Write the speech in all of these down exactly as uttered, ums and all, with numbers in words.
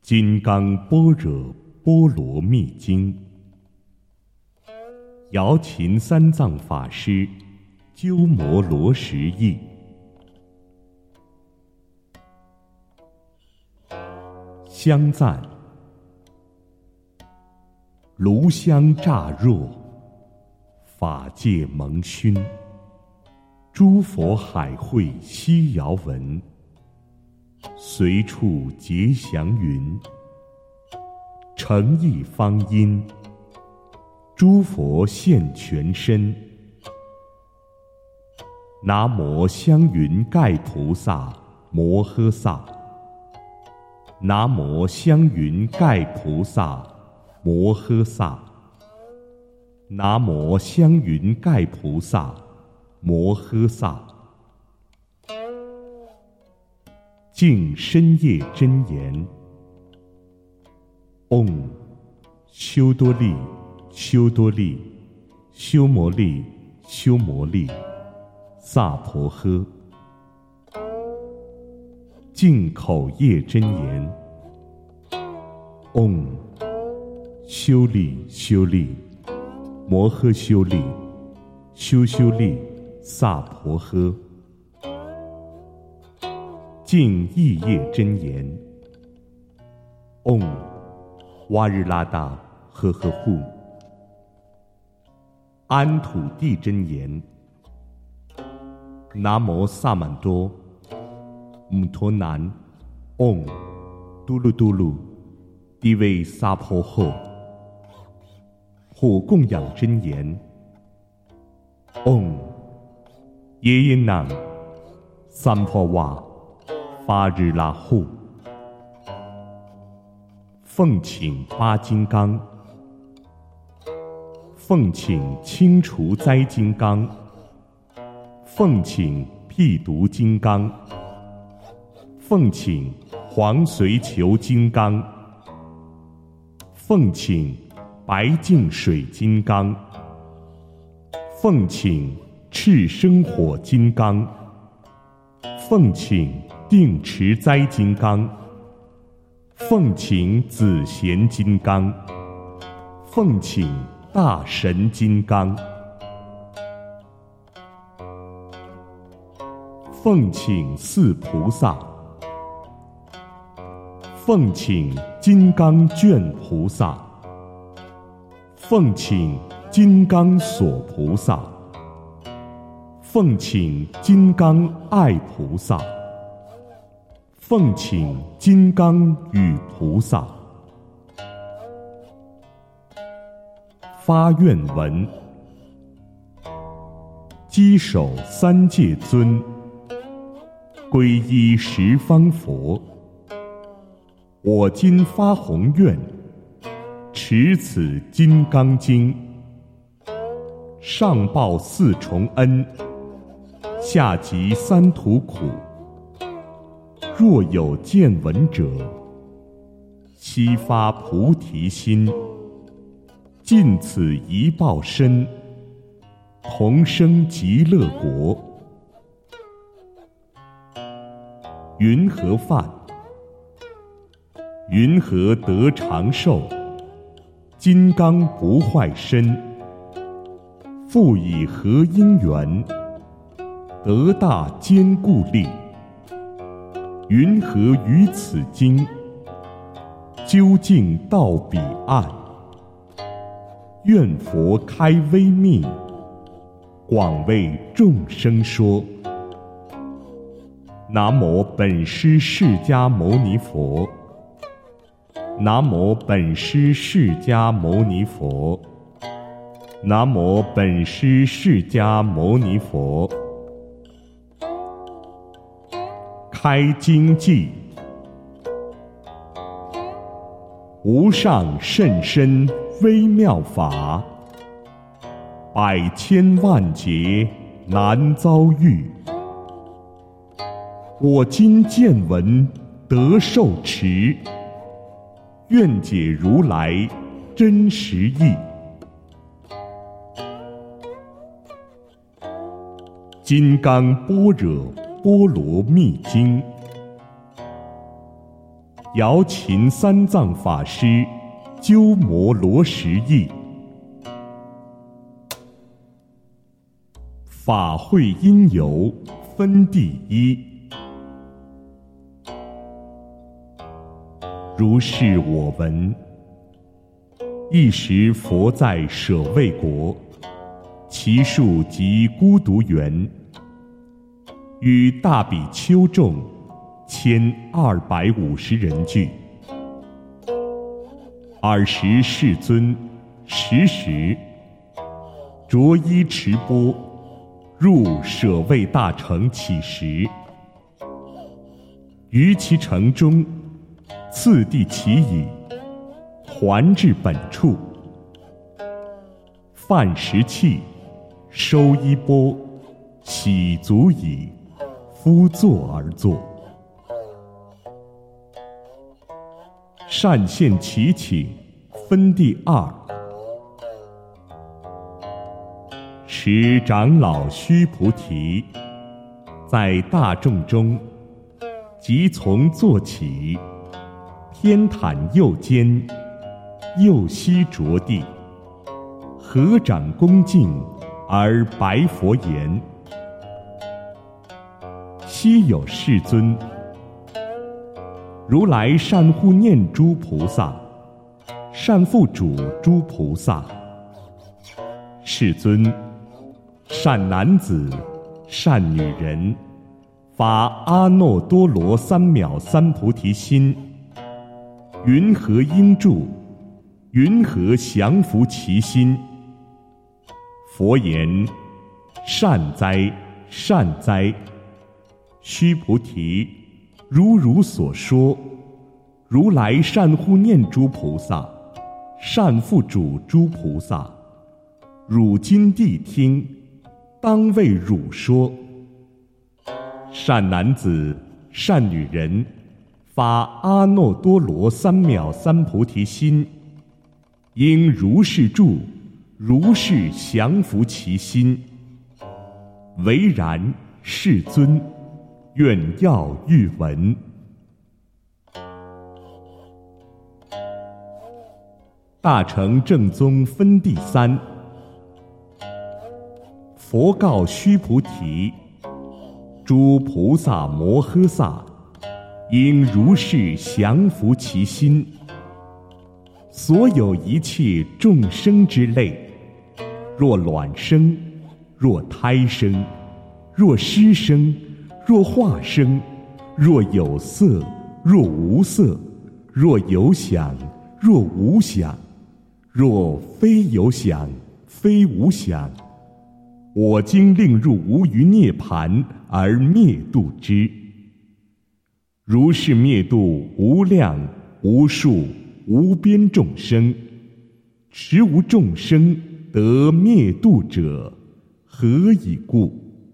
金刚般若波罗蜜经》，姚秦三藏法师鸠摩罗什译。香赞：炉香乍若，法界蒙熏。诸佛海会悉遥闻，随处结祥云。诚意方殷，诸佛现全身。南无香云盖菩萨摩诃萨。南无香云盖菩萨摩诃萨。南无香云盖菩萨摩诃萨。敬深夜真言：唵，修多利，修多利，修摩利，修摩利，萨婆诃。敬口业真言：唵，修利，修利，摩诃修利，修修利，萨婆诃。敬意业真言：唵，哇日拉达呵呵护。安土地真言：南无萨满多姆陀南唵嘟噜嘟噜地位萨婆诃。火供养真言：唵耶耶南三婆瓦发日拉护。奉请八金刚，奉请清除灾金刚，奉请辟毒金刚，奉请黄随求金刚，奉请白净水金刚，奉请赤生火金刚，奉请定持灾金刚，奉请紫贤金刚，奉请大神金刚，奉请四菩萨，奉请金刚卷菩萨，奉请金刚锁菩萨，奉请金刚爱菩萨，奉请金刚语菩萨。发愿文：稽首三界尊，皈依十方佛。我今发宏愿，持此金刚经，上报四重恩，下济三途苦。若有见闻者，悉发菩提心，尽此一报身，同生极乐国。云何饭？云何得长寿？金刚不坏身。复以何因缘，得大坚固力？云何于此经，究竟到彼岸？愿佛开微密，广为众生说。南无本师释迦牟尼佛。南无本师释迦牟尼佛。南无本师释迦牟尼佛。开经偈：无上甚深微妙法，百千万劫难遭遇。我今见闻得受持，愿解如来真实义。金刚般若波罗蜜经》， 瑶琴三藏法师鸠摩罗什译。法会因由分第一。如是我闻。一时佛在舍卫国，其数及孤独园，与大比丘众千二百五十人俱。尔时世尊时时着衣持钵，入舍卫大城乞食。于其城中，次第其已，还至本处，饭食讫，收衣钵，洗足已，敷座而坐。善现其请分第二。时长老须菩提在大众中，即从坐起，偏袒右肩，右膝着地，合掌恭敬而白佛言：昔有世尊，如来善护念诸菩萨，善付嘱诸菩萨。世尊，善男子，善女人，发阿耨多罗三藐三菩提心，云何应住？云何降伏其心？佛言：善哉，善哉！须菩提，如汝所说，如来善护念诸菩萨，善付嘱诸菩萨。汝今谛听，当为汝说。善男子，善女人，发阿耨多罗三藐三菩提心，应如是住，如是降伏其心。唯然，世尊，愿要欲闻。大乘正宗分第三。佛告须菩提：诸菩萨摩诃萨，应如是降伏其心。所有一切众生之类，若卵生，若胎生，若湿生，若化生，若有色，若无色，若有想，若无想，若非有想，非无想，我今令入无余涅盘而灭度之。如是灭度无量无数无边众生，实无众生得灭度者，何以故？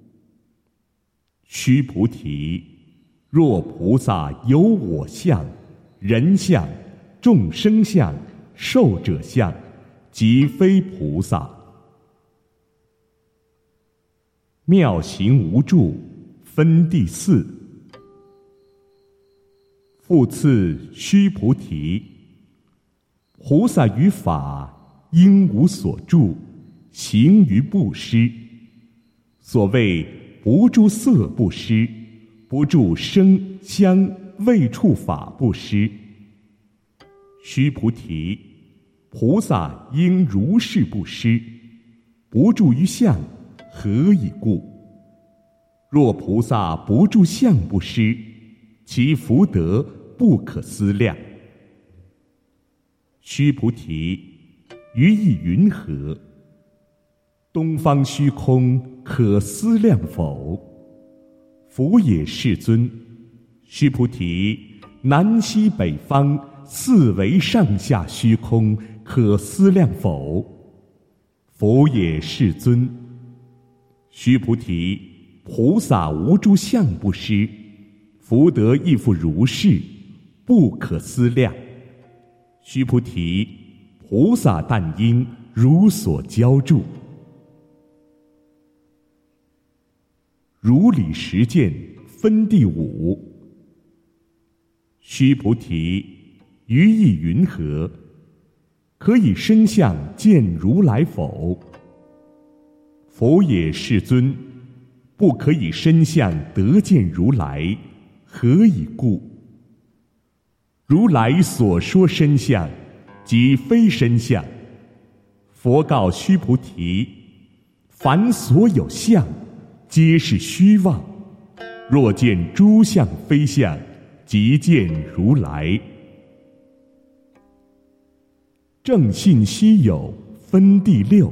须菩提，若菩萨有我相、人相、众生相、寿者相，即非菩萨。妙行无住分第四。复次须菩提，菩萨于法应无所住，行于布施。所谓不住色布施，不住声香味触法布施。须菩提，菩萨应如是布施，不住于相，何以故？若菩萨不住相布施，其福德不可思量。须菩提，于意云何？东方虚空可思量否？佛也，世尊。须菩提，南西北方四维上下虚空可思量否？佛也，世尊。须菩提，菩萨无住相布施，福德亦复如是，不可思量。须菩提，菩萨但应如所教住。如理实践分第五。 须菩提，于意云何？可以身相见如来否？佛也，世尊，不可以身相得见如来，何以故？如来所说身相，即非身相。佛告须菩提：凡所有相，皆是虚妄。若见诸相非相，即见如来。正信稀有分第六。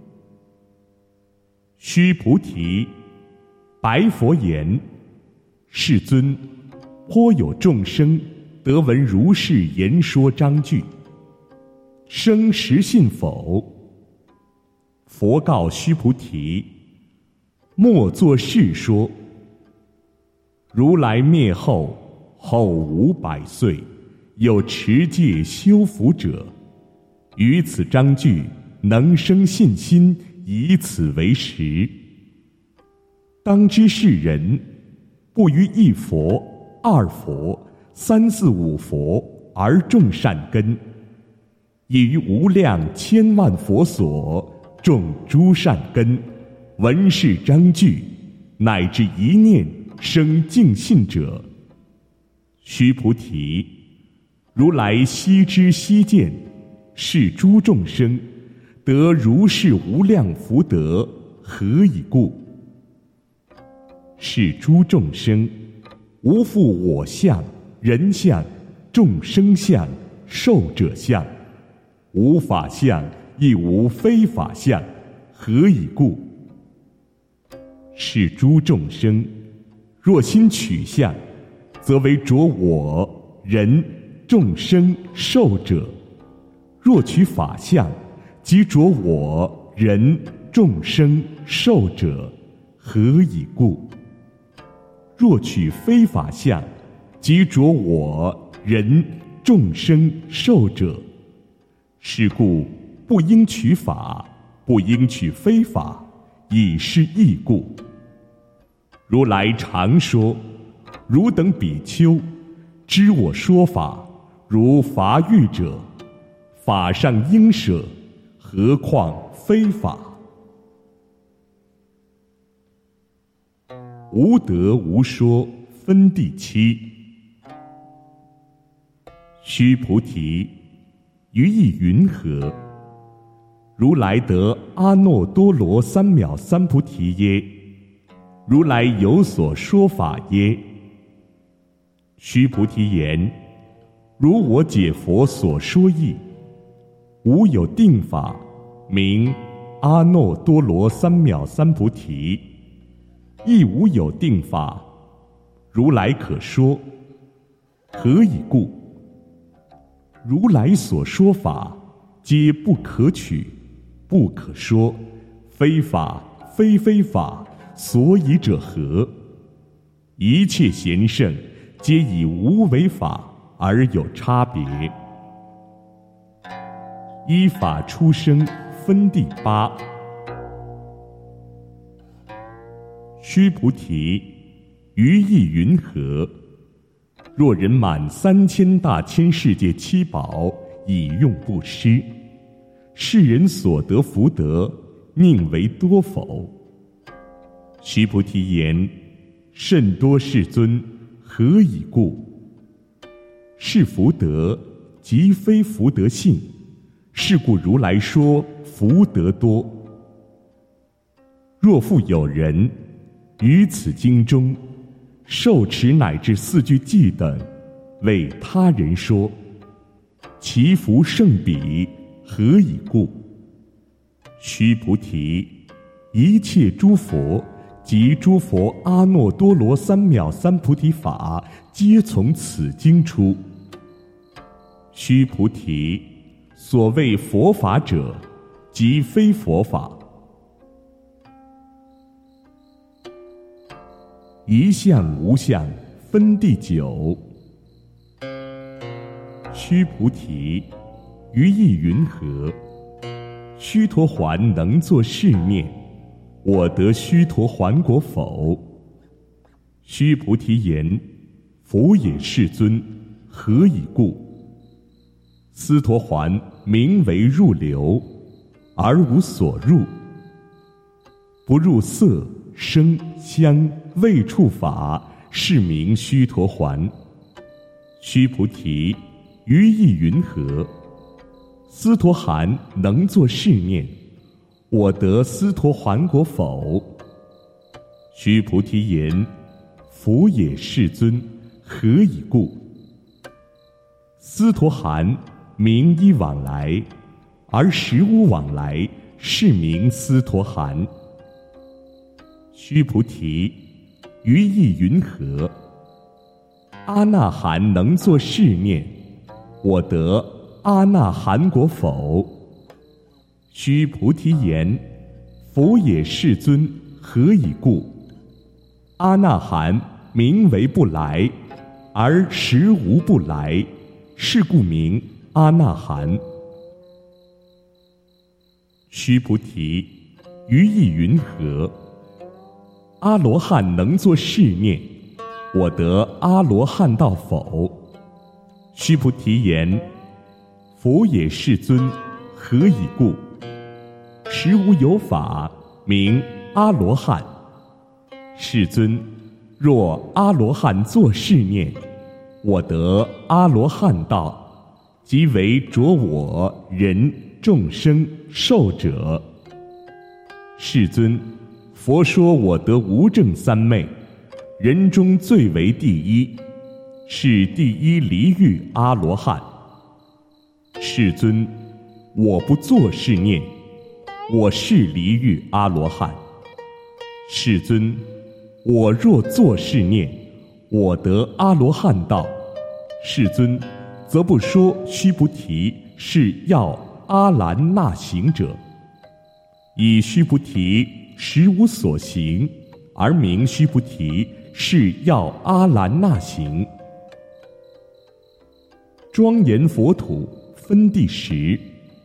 须菩提，白佛言：世尊，颇有众生得闻如是言说章句，生实信否？佛告须菩提：莫作是说。如来灭后，后五百岁，有持戒修福者，于此章句能生信心，以此为实。当知是人，不于一佛、二佛、三四五佛而种善根，已于无量千万佛所种诸善根，闻是章句，乃至一念生净信者。须菩提，如来悉知悉见，是诸众生得如是无量福德，何以故？是诸众生无复我相、人相、众生相、寿者相，无法相，亦无非法相，何以故？是诸众生若心取相，则为着我、人、众生、寿者；若取法相，即着我、人、众生、寿者，何以故？若取非法相，即着我、人、众生、寿者。是故不应取法，不应取非法，以是义故。如来常说：汝等比丘，知我说法，如伐玉者，法上应舍，何况非法？无得无说分第七。须菩提，于意云何？如来得阿耨多罗三藐三菩提耶？如来有所说法耶？须菩提言：如我解佛所说义，无有定法名阿耨多罗三藐三菩提，亦无有定法，如来可说。何以故？如来所说法，皆不可取，不可说，非法非非法，所以者何？一切贤圣，皆以无为法而有差别。依法出生分第八。须菩提，于意云何？若人满三千大千世界七宝，以用布施，世人所得福德，宁为多否？须菩提言：甚多，世尊，何以故？是福德，即非福德性，是故如来说福德多。若复有人于此经中受持乃至四句偈等，为他人说，其福胜彼，何以故？须菩提，一切诸佛及诸佛阿耨多罗三藐三菩提法，皆从此经出。须菩提，所谓佛法者，即非佛法。一相无相分第九。须菩提，于意云何？须陀洹能作是念：我得须陀洹果否？须菩提言：佛也，世尊， 何以故？斯陀环名为入流，而无所入。不入色声香味触法，是名须陀环。须菩提，于意云何？斯陀含能作是念：我得斯陀环果否？须菩提言：佛也，世尊，何以故？斯陀含名依往来，而实无往来，是名斯陀含。须菩提，于意云何？阿那含能作是念：我得阿那含果否？须菩提言：佛也，世尊，何以故？阿那含名为不来，而实无不来，是故名阿那含。须菩提，于意云何？阿罗汉能作是念：我得阿罗汉道否？须菩提言：佛也，世尊，何以故？实无有法名阿罗汉。世尊，若阿罗汉作是念：我得阿罗汉道，即为着我人众生寿者。世尊，佛说我得无证三昧，人中最为第一，是第一离欲阿罗汉。世尊，我不作是念，我是离欲阿罗汉。世尊，我若作是念，我得阿罗汉道。世尊，则不说须菩提是要阿兰那行者。以须菩提实无所行，而名须菩提是要阿兰那行。庄严佛土分第十。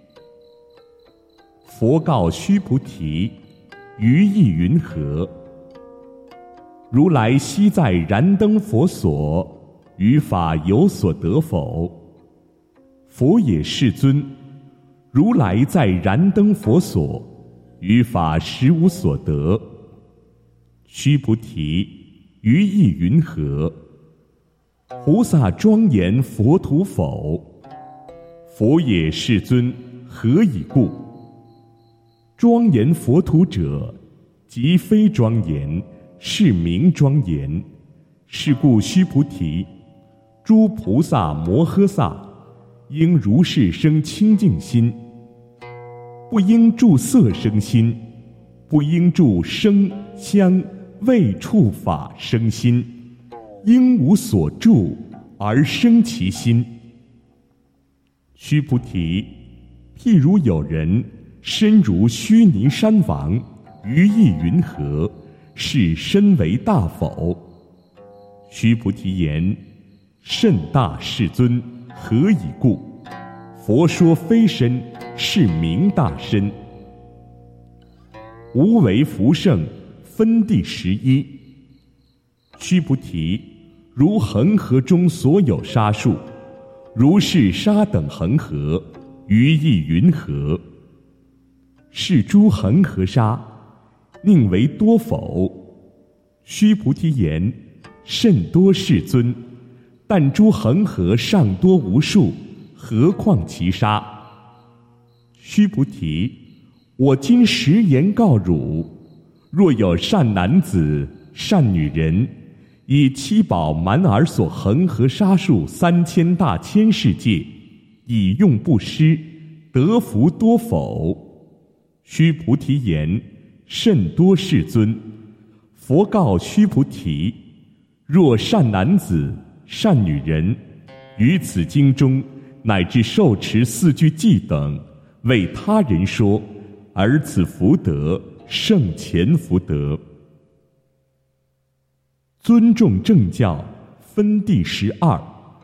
佛告须菩提：于意云何？如来昔在燃灯佛所，于法有所得否？佛也，世尊，如来在燃灯佛所，于法实无所得。须菩提，于意云何？菩萨庄严佛土否？佛也，世尊，何以故？庄严佛土者，即非庄严，是名庄严。是故须菩提，诸菩萨摩诃萨应如是生清净心，不应住色生心，不应住声香味触法生心，应无所住而生其心。须菩提，譬如有人身如须弥山王，于意云何？是身为大否？须菩提言：甚大，世尊，何以故？佛说非身，是名大身。无为福胜分第十一。须菩提，如恒河中所有沙数，如是沙等恒河，于意云何？是诸恒河沙，宁为多否？须菩提言：甚多，世尊，但诸恒河尚多无数，何况其沙？须菩提，我今实言告汝：若有善男子、善女人，以七宝满尔所恒河沙数三千大千世界，以用布施，得福多否？须菩提言：甚多，世尊。佛告须菩提：若善男子、善女人，于此经中乃至受持四句偈等，为他人说，而此福德胜前福德。尊重正教分第十二。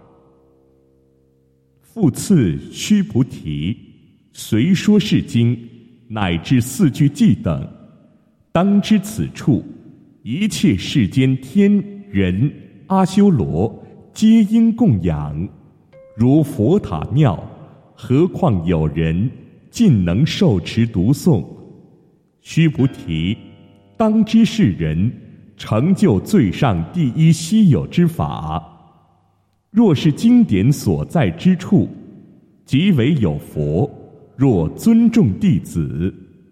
复次须菩提，随说是经，乃至四句偈等，当知此处一切世间天人阿修罗皆应供养，如佛塔庙，何况有人尽能受持读诵。须菩提，当知是人成就最上第一稀有之法。若是经典所在之处，即为有佛，若尊重弟子。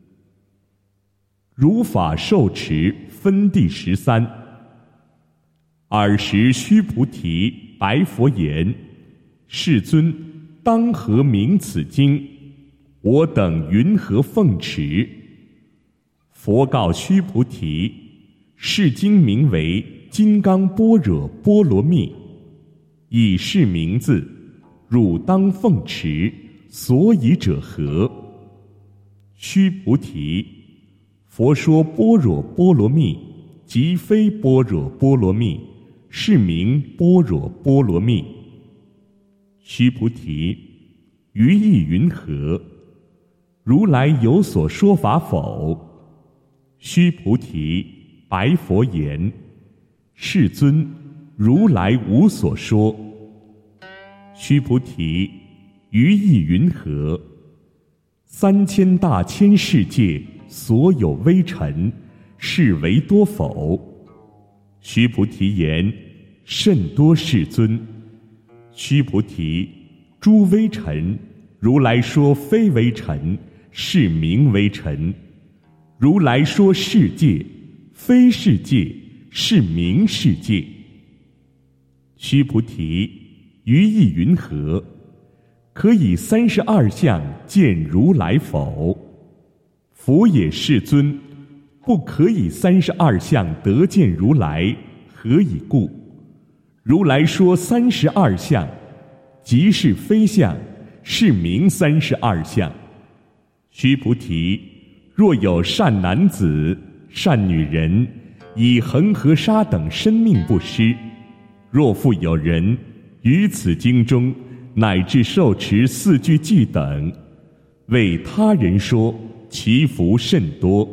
如法受持分第十三。尔时须菩提白佛言：世尊，当何名此经？我等云何奉持？佛告须菩提：是经名为《金刚般若波罗蜜》，以是名字，汝当奉持。所以者何？须菩提，佛说般若波罗蜜，即非般若波罗蜜，是名般若波罗蜜。须菩提，于意云何？如来有所说法否？须菩提，白佛言：世尊，如来无所说。须菩提，于意云何？三千大千世界所有微尘，是为多否？须菩提言：甚多，世尊。须菩提，诸微尘，如来说非微尘，是名微尘；如来说世界，非世界，是名世界。须菩提，于意云何？可以三十二相见如来否？佛也，世尊，不可以三十二相得见如来，何以故？如来说三十二相，即是非相，是名三十二相。须菩提，若有善男子、善女人，以恒河沙等生命布施，若复有人于此经中乃至受持四句偈等，为他人说，其福甚多。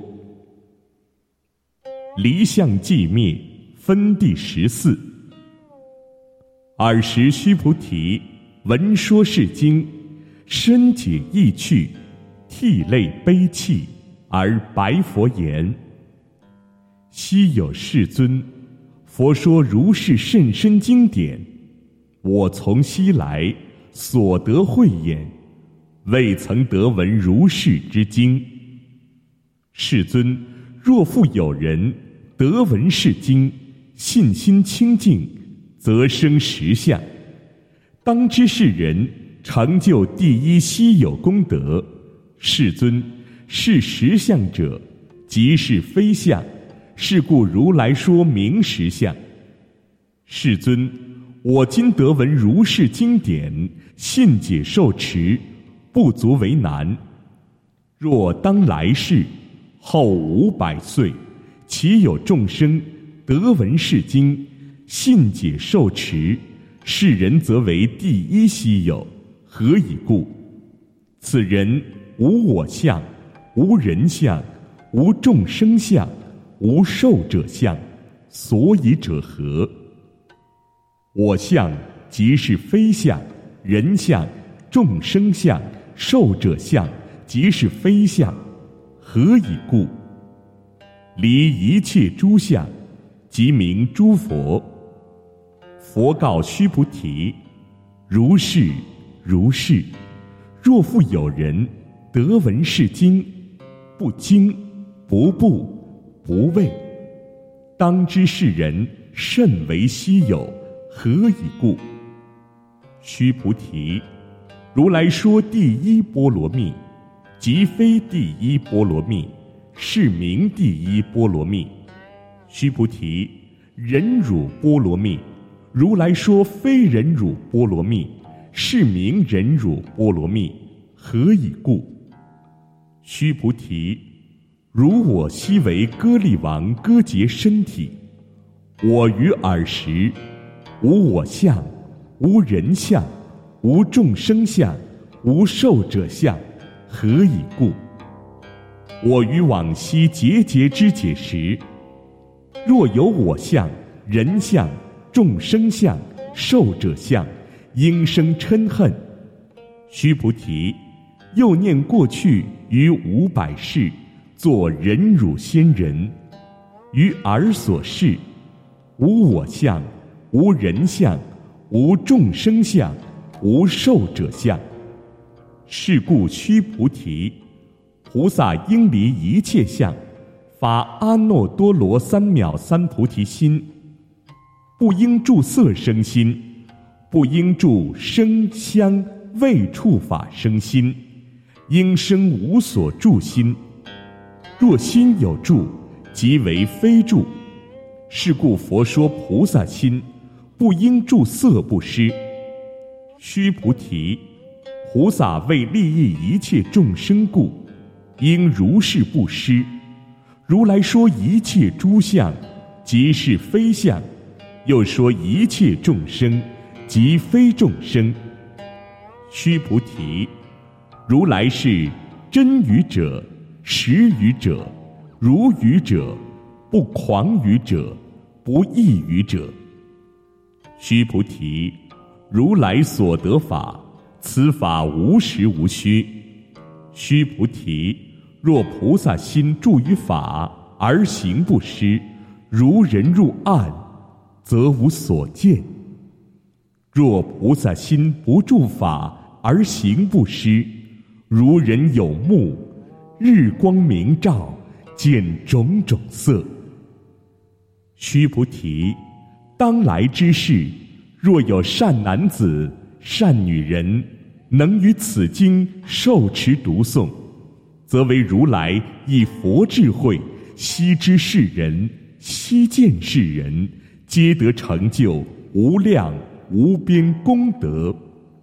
离相寂灭分第十四。尔时须菩提闻说是经，深解意趣，涕泪悲泣，而白佛言：昔有世尊，佛说如是甚深经典，我从昔来所得慧眼，未曾得闻如是之经。世尊，若复有人得闻是经，信心清净，则生实相。当知是人成就第一稀有功德。世尊，是实相者，即是非相，是故如来说明实相。世尊，我今得闻如是经典，信解受持，不足为难。若当来世后五百岁，其有众生得闻是经，信解受持，是人则为第一稀有。何以故？此人无我相，无人相，无众生相，无寿者相。所以者何？我相即是非相，人相、众生相、寿者相，即是非相。何以故？离一切诸相，即名诸佛。佛告须菩提：如是如是。若复有人得闻是经，不惊不怖不畏，当知是人甚为稀有。何以故？须菩提，如来说第一波罗蜜，即非第一波罗蜜，是名第一波罗蜜。须菩提，忍辱波罗蜜，如来说非忍辱波罗蜜，是名忍辱波罗蜜。何以故？须菩提，如我昔为歌利王割截身体，我于尔时无我相，无人相，无众生相，无寿者相。何以故？我于往昔节节之解时，若有我相、人相、众生相、 受者相，应生嗔恨。须菩提，又念过去于五百世作忍辱仙人，于尔所示，无我相，无人相，无众生相，无寿者相。是故须菩提，菩萨应离一切相，发阿耨多罗三藐三菩提心，不应住色生心，不应住声香味触法生心，应生无所住心。若心有住，即为非住。是故佛说菩萨心，不应住色不施。须菩提，菩萨为利益一切众生故，应如是布施。如来说一切诸相，即是非相，又说一切众生，即非众生。须菩提，如来是真语者，实语者，如语者，不诳语者，不异语者。须菩提，如来所得法，此法无实无虚。须菩提，若菩萨心住于法而行不施，如人入暗，则无所见。若菩萨心不住法而行不施，如人有目，日光明照，见种种色。须菩提，当来之世，若有善男子、善女人，能于此经受持读诵，则为如来以佛智慧悉知世人，悉见世人，皆得成就无量无边功德。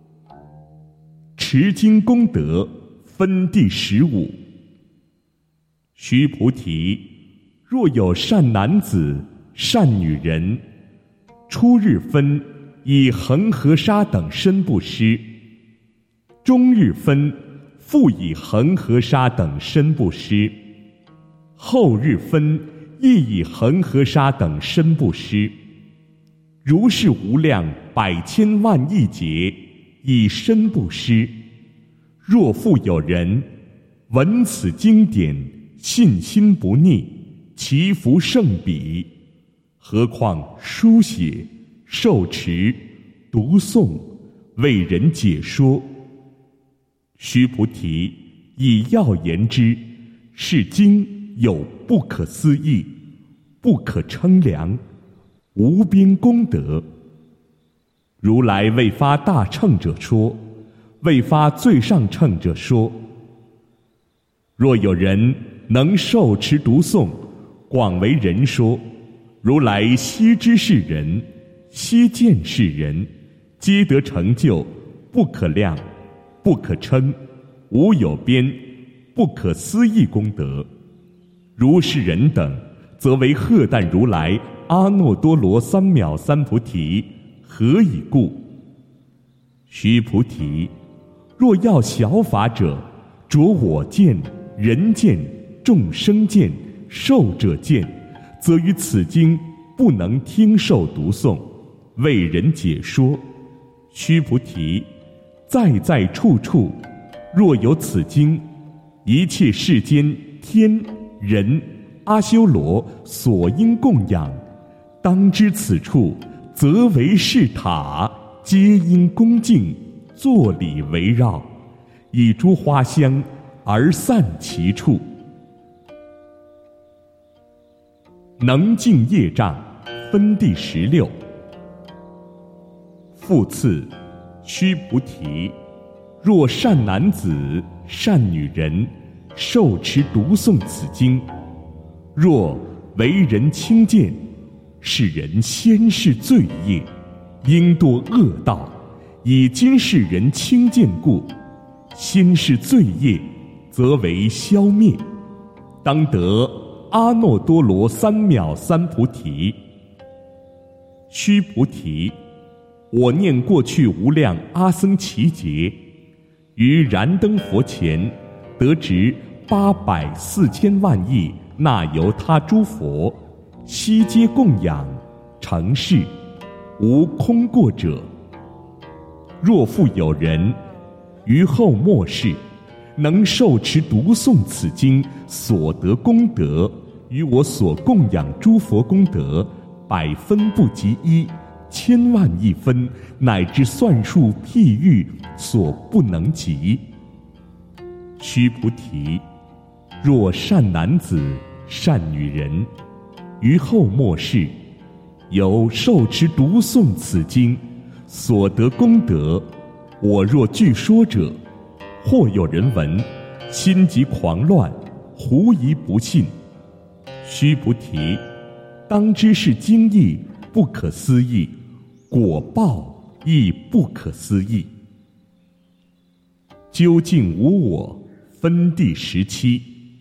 持经功德分第十五。须菩提，若有善男子、善女人，初日分以恒河沙等身布施，中日分复以恒河沙等身布施，后日分亦以恒河沙等身布施。如是无量百千万亿劫，以身布施。若复有人闻此经典，信心不逆，其福胜彼。何况书写、受持、读诵、为人解说。须菩提，以要言之，是经有不可思议、不可称量、无边功德。如来为发大乘者说，为发最上乘者说。若有人能受持读诵，广为人说，如来悉知世人，悉见世人，皆得成就不可量、不可称、无有边、不可思议功德。如是人等，则为荷担如来阿耨多罗三藐三菩提。何以故？须菩提，若要小法者，着我见、人见、众生见、寿者见，则于此经不能听受读诵，为人解说。须菩提，在在处处，若有此经，一切世间天人阿修罗所应供养，当知此处则为是塔，皆应恭敬作礼围绕，以诸花香而散其处。能净业障分第十六。复次，须菩提，若善男子、善女人受持读诵此经，若为人轻贱，是人先世罪业，应堕恶道，以今世人轻贱故，先世罪业则为消灭，当得阿耨多罗三藐三菩提。须菩提，我念过去无量阿僧祇劫，于燃灯佛前得值八百四千万亿那由他诸佛，悉皆供养成事， 无空过者。若复有人于后末世能受持读诵此经所得功德，与我所供养诸佛功德百分不及一，千万亿分，乃至算数譬喻所不能及。须菩提，若善男子善女人于后末世有受持读诵此经所得功德，我若据说者，或有人闻，心即狂乱，狐疑不信。须菩提，当知是经义不可思议，果报亦不可思议。究竟无我分第十七。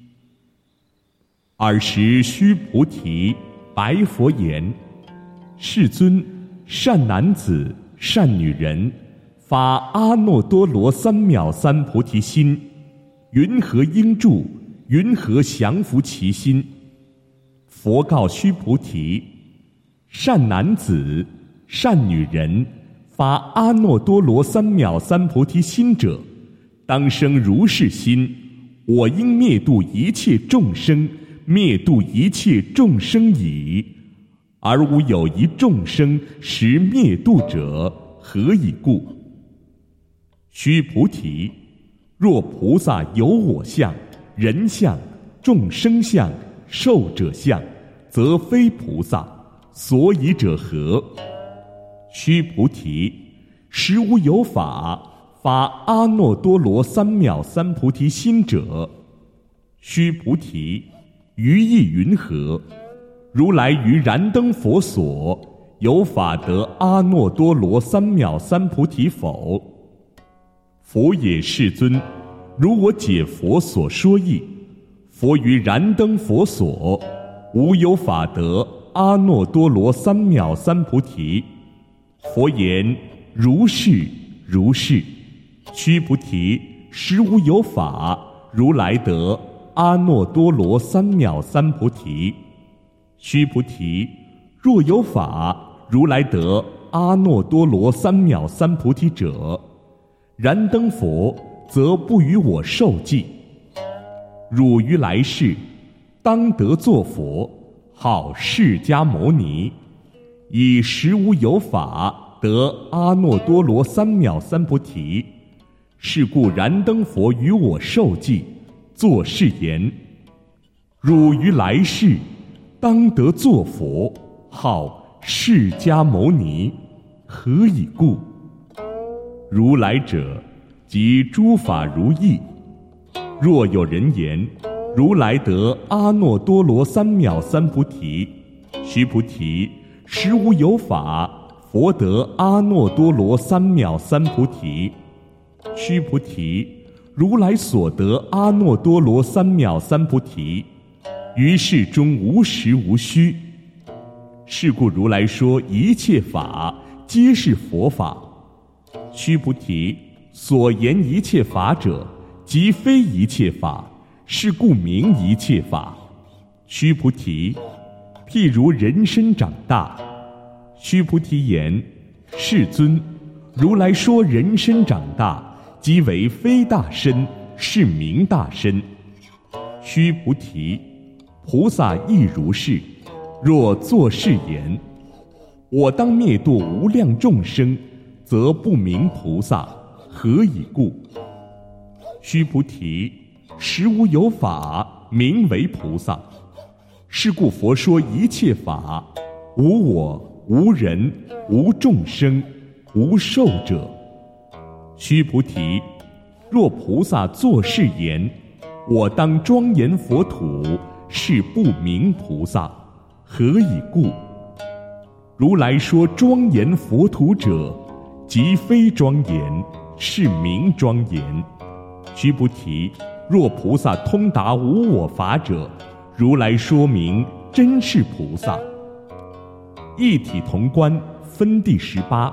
尔时须菩提白佛言：世尊，善男子善女人发阿耨多罗三藐三菩提心，云何应住？云何降伏其心？佛告须菩提：善男子善女人发阿耨多罗三藐三菩提心者，当生如是心：我应灭度一切众生，灭度一切众生已，而无有一众生实灭度者，何以故？须菩提，若菩萨有我相、人相、众生相、寿者相，则非菩萨。所以者何？须菩提，实无有法发阿耨多罗三藐三菩提心者。须菩提，于意云何？如来于燃灯佛所有法得阿耨多罗三藐三菩提否？佛也，世尊，如我解佛所说义，佛于燃灯佛所无有法得阿耨多罗三藐三菩提。佛言：如是如是。须菩提，实无有法如来得阿耨多罗三藐三菩提。须菩提，若有法如来得阿耨多罗三藐三菩提者，燃灯佛则不与我受记。汝于来世当得作佛，号释迦牟尼，以实无有法得阿耨多罗三藐三菩提。是故燃灯佛与我受记，作是言：汝于来世当得作佛，号释迦牟尼，何以故？如来者，即诸法如意。若有人言：如来得阿耨多罗三藐三菩提。须菩提，实无有法佛得阿耨多罗三藐三菩提。须菩提，如来所得阿耨多罗三藐三菩提，于世中无实无虚。是故如来说一切法皆是佛法。须菩提，所言一切法者，即非一切法，是故名一切法。须菩提，譬如人身长大。须菩提言：世尊，如来说人身长大，即为非大身，是名大身。须菩提，菩萨亦如是。若作是言：我当灭度无量众生，则不名菩萨，何以故？须菩提，实无有法名为菩萨。是故佛说一切法，无我，无人，无众生，无寿者。须菩提，若菩萨作是言：我当庄严佛土，是不名菩萨，何以故？如来说庄严佛土者，即非庄严，是名庄严。须菩提，若菩萨通达无我法者，如来说明真是菩萨。一体同观分第十八。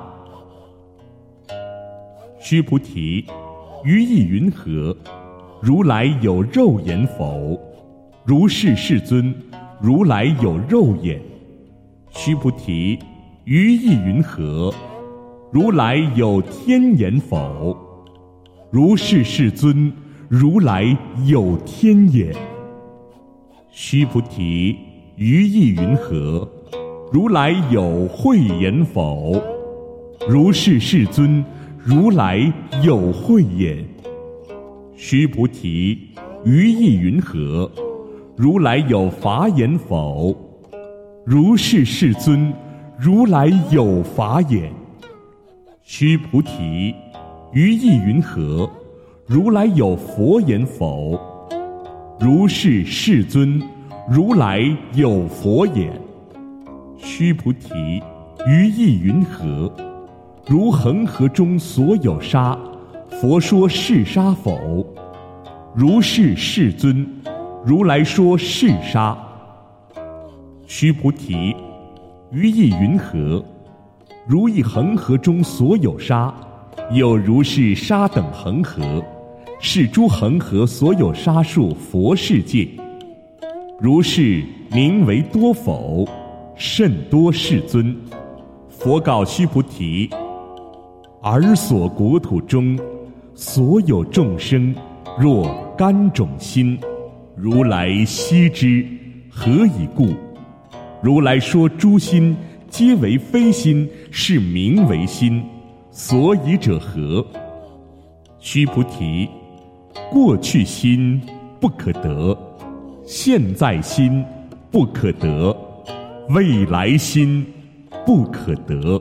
须菩提，于意云何？如来有肉眼否？如是，世尊，如来有肉眼。须菩提， 于意云何？如来有天眼否？如是世尊，如来有天眼。须菩提，于意云何？如来有慧眼否？如是世尊，如来有慧眼。须菩提，于意云何？如来有法眼否？如是世尊，如来有法眼。须菩提，于意云何？如来有佛眼否？如是世尊，如来有佛眼。须菩提，于意云何？如恒河中所有沙，佛说是沙否？如是世尊，如来说是沙。须菩提，于意云何？如一恒河中所有沙，有如是沙等恒河，是诸恒河所有沙数佛世界。如是名为多否？甚多世尊。佛告须菩提：尔所国土中所有众生，若干种心，如来悉知，何以故？如来说诸心皆为非心，是名为心，所以者何？须菩提，过去心不可得，现在心不可得，未来心不可得。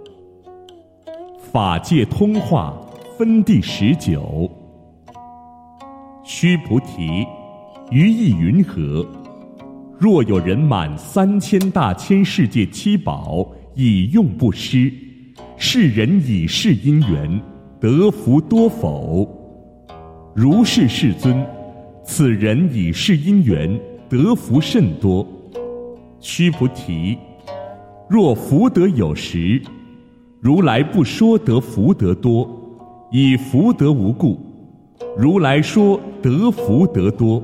法界通化分第十九。须菩提，于意云何？若有人满三千大千世界七宝，以用不施，是人以是因缘得福多否？如是世尊，此人以是因缘得福甚多。须菩提，若福德有时，如来不说得福德多，以福德无故，如来说得福德多。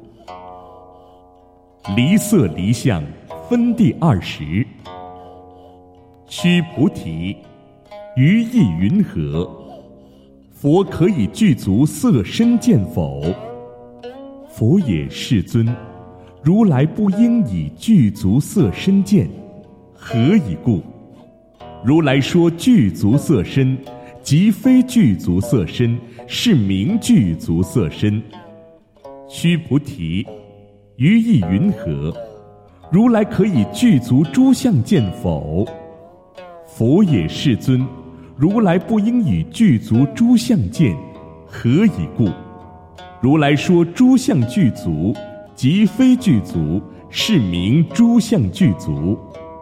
离色离相分第二十。须菩提，于意云何？佛可以具足色身见否？佛也，世尊，如来不应以具足色身见，何以故？如来说具足色身，即非具足色身，是名具足色身。须菩提，于意云何？如来可以具足诸相见否？佛也，世尊，如来不应以具足诸相见，何以故？如来说诸相具足，即非具足，是名诸相具足。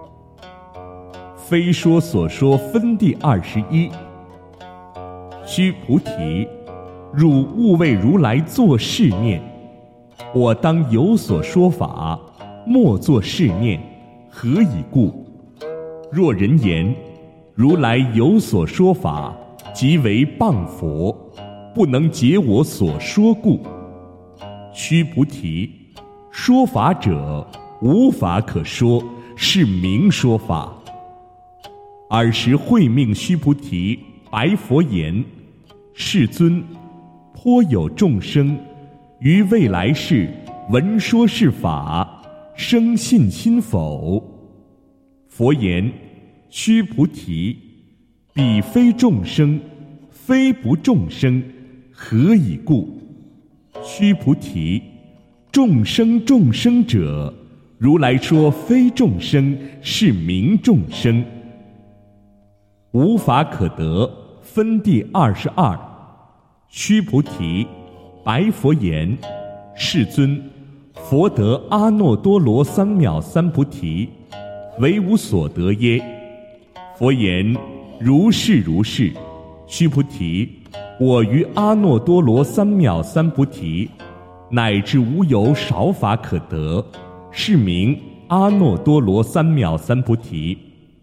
非说所说分第二十一。须菩提，汝勿为如来作是念：我当有所说法，莫作是念，何以故？若人言如来有所说法，即为谤佛，不能解我所说故。须菩提，说法者无法可说，是名说法。尔时会命须菩提白佛言：世尊，颇有众生于未来世闻说是法，生信心否？佛言：须菩提，彼非众生，非不众生，何以故？须菩提，众生众生者，如来说非众生，是名众生。无法可得分第二十二。须菩提，白佛言：世尊，佛得阿耨多罗三藐三菩提，唯无所得耶？佛言：如是如是。须菩提，我于阿耨多罗三藐三菩提，乃至无有少法可得，是名阿耨多罗三藐三菩提。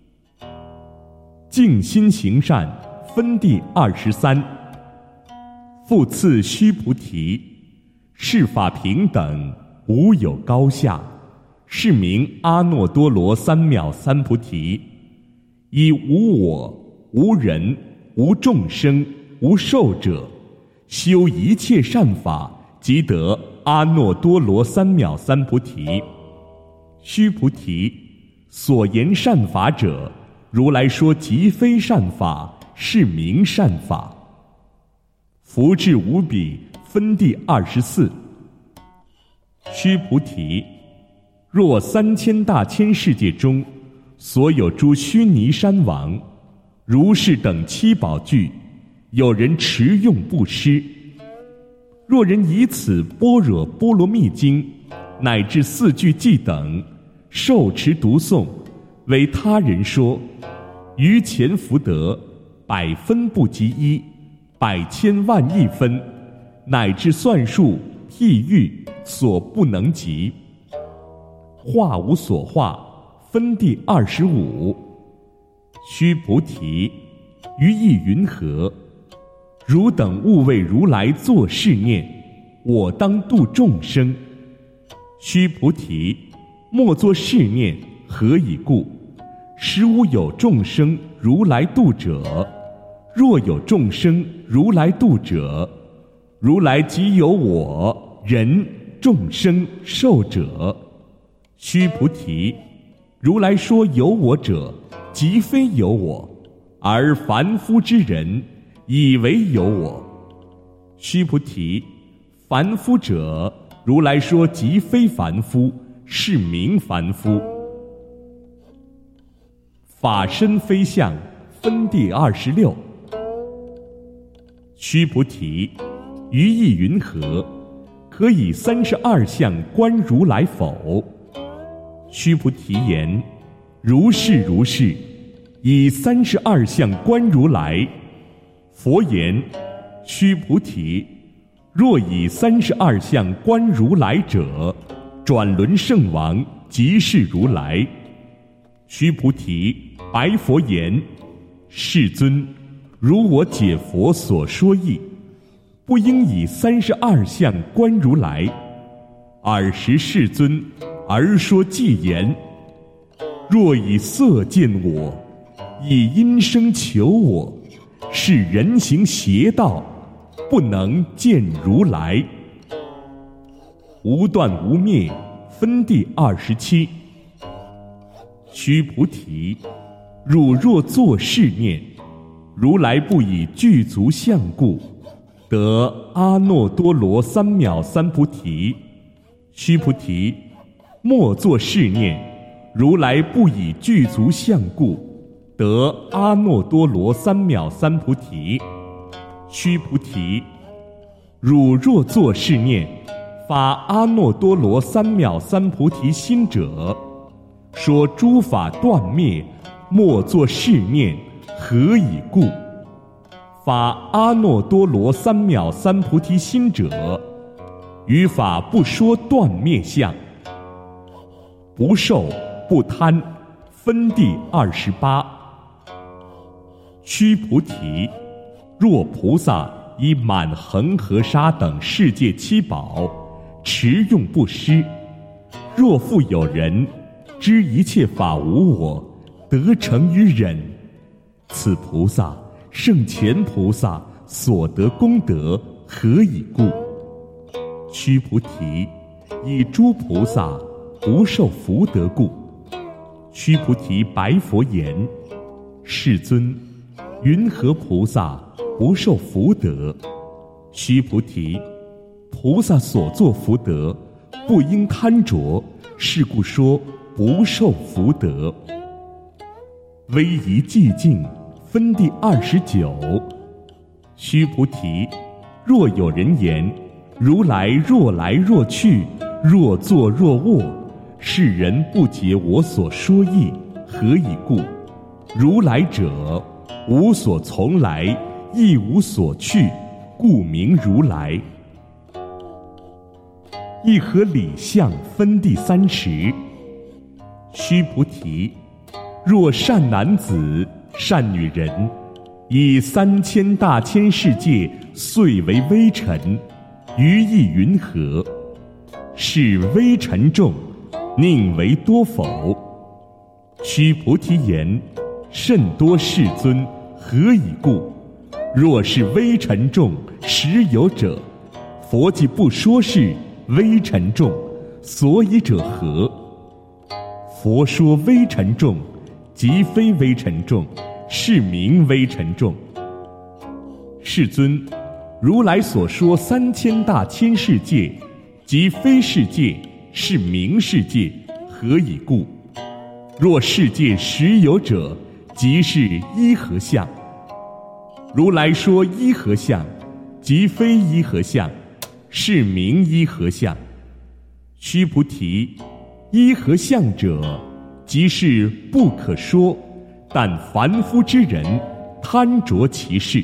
净心行善分第二十三。复次须菩提，是法平等，无有高下，是名阿耨多罗三藐三菩提。 以无我、无人、无众生、无寿者，修一切善法，即得阿耨多罗三藐三菩提。须菩提，所言善法者，如来说即非善法，是名善法。福至无比分第二十四。须菩提，若三千大千世界中，所有诸须弥山王、如是等七宝具，有人持用布施，若人以此般若波罗蜜经乃至四句偈等受持读诵，为他人说，于前福德百分不及一，百千万亿分，乃至算数譬喻所不能及。化无所化分第二十五。须菩提，于意云何？汝等勿为如来作是念：我当度众生。须菩提，莫作是念，何以故？实无有众生如来度者。若有众生如来度者，如来即有我、人、众生、寿者。须菩提，如来说有我者，即非有我，而凡夫之人以为有我。须菩提，凡夫者，如来说即非凡夫，是名凡夫。法身非相分第二十六。须菩提，于意云何？可以三十二相观如来否？须菩提言：如是如是，以三十二相观如来。佛言：须菩提，若以三十二相观如来者，转轮圣王即是如来。须菩提白佛言：世尊，如我解佛所说义，不应以三十二相观如来。尔时世尊而说偈言：若以色见我，以音声求我，是人行邪道，不能见如来。无断无灭分第二十七。须菩提，汝若作是念：如来不以具足相故，得阿耨多罗三藐三菩提。须菩提，莫作是念：如来不以具足相故，得阿耨多罗三藐三菩提。须菩提，汝若作是念，发阿耨多罗三藐三菩提心者，说诸法断灭，莫作是念，何以故？发阿耨多罗三藐三菩提心者，于法不说断灭相。不受不贪分第二十八。须菩提，若菩萨以满恒河沙等世界七宝持用布施，若复有人知一切法无我，得成于忍，此菩萨胜前菩萨所得功德何以故？须菩提，以诸菩萨不受福德故。须菩提白佛言：世尊，云何菩萨不受福德？须菩提，菩萨所作福德，不应贪着，是故说不受福德。威仪寂静分第二十九。须菩提，若有人言：如来若来若去，若坐若卧，是人不解我所说义，何以故？如来者，无所从来，亦无所去，故名如来。一合理相分第三十。须菩提，若善男子、善女人，以三千大千世界遂为微尘，于意云何？是微尘众，宁为多否？须菩提言： 甚多世尊，何以故？若是微尘众，实有者。佛既不说是微尘众，所以者何？佛说微尘众，即非微尘众，是名微尘众。世尊，如来所说三千大千世界，即非世界，是名世界，何以故？若世界实有者，即是依和相。如来说依和相，即非依和相，是名依和相。须菩提，依和相者，即是不可说，但凡夫之人贪着其事。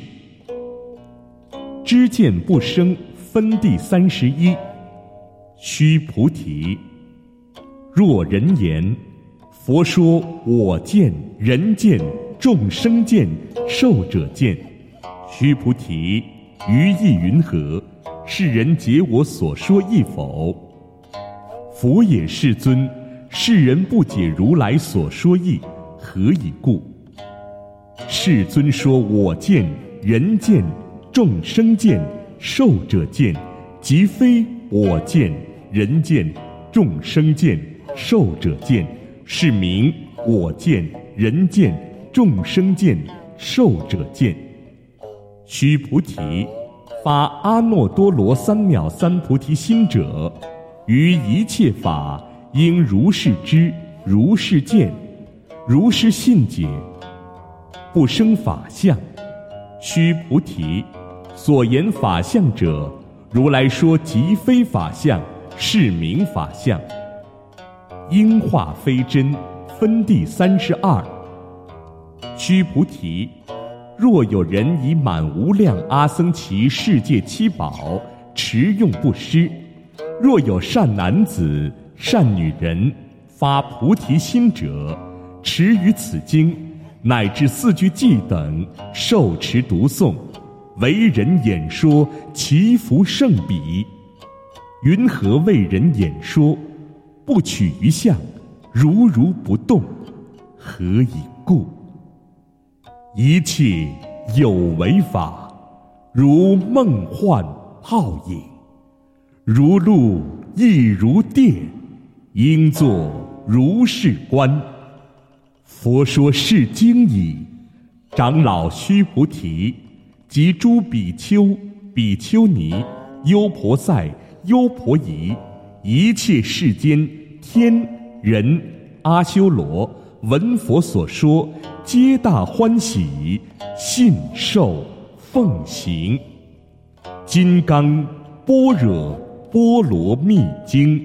知见不生分第三十一。须菩提，若人言，佛说我见、人见、众生见、寿者见。须菩提，于意云何？世人解我所说意否？佛也，世尊，世人不解如来所说意，何以故？世尊说我见、人见、众生见、寿者见，即非我见、人见、众生见、寿者见，是名我见、人见、众生见、寿者见。须菩提，发阿耨多罗三藐三菩提心者，于一切法应如是知，如是见，如是信解，不生法相。须菩提，所言法相者，如来说即非法相，是名法相。应化非真分第三十二。须菩提，若有人以满无量阿僧祇世界七宝持用不施，若有善男子、善女人发菩提心者，持于此经乃至四句偈等，受持读诵，为人演说，其福胜彼。云何为人演说？不取于相，如如不动，何以故？一切有为法，如梦幻泡影，如露亦如电，应作如是观。佛说是经已，长老须菩提及诸比丘、比丘尼、优婆塞、优婆夷，一切世间天人阿修罗，闻佛所说，皆大欢喜，信受奉行。金刚般若波罗蜜经。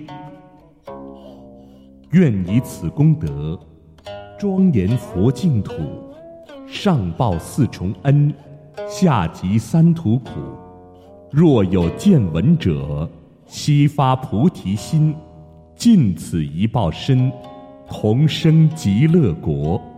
愿以此功德，庄严佛净土，上报四重恩，下济三途苦。若有见闻者，悉发菩提心，尽此一报身，同生极乐国。